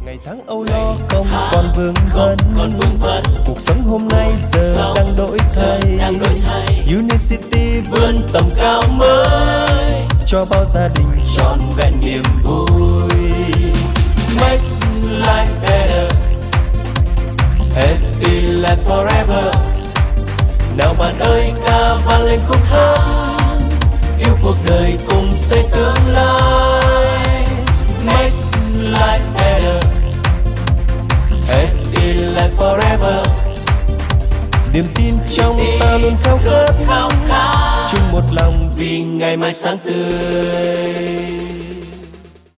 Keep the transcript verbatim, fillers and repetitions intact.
Ngày tháng âu lo không còn vương vấn, còn vương vấn. Cuộc sống hôm nay giờ Sống đang đổi thay, đang đổi thay. Unicity Vươn tầm cao mới, cho bao gia đình trọn vẹn niềm vui. Make life better, happy life forever. Nào bạn ơi ca vang lên khúc hát, yêu cuộc đời cùng xây tương lai. Make life better, happy life forever. Niềm tin trong ta luôn khao khát, khao khát chung một lòng vì ngày mai sáng tươi.